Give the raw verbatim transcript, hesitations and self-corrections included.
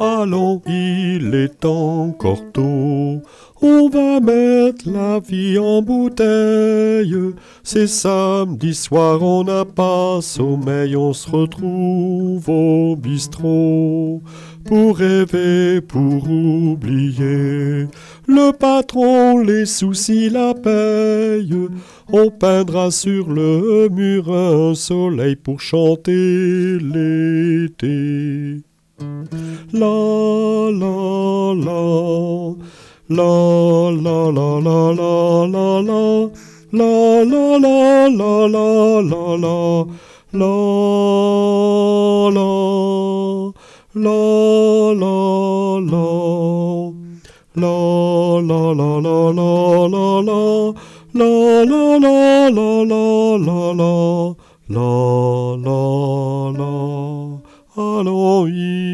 Allons, il est encore tôt, on va mettre la vie en bouteille. C'est samedi soir, on n'a pas sommeil, on se retrouve au bistrot. Pour rêver, pour oublier, le patron, les soucis, la paye. On peindra sur le mur un soleil pour chanter l'été. La la la, la la la la la la la, la la la la la la la, la la. La la la, la la la la la la la, la la la la la la la, la la la. Allons,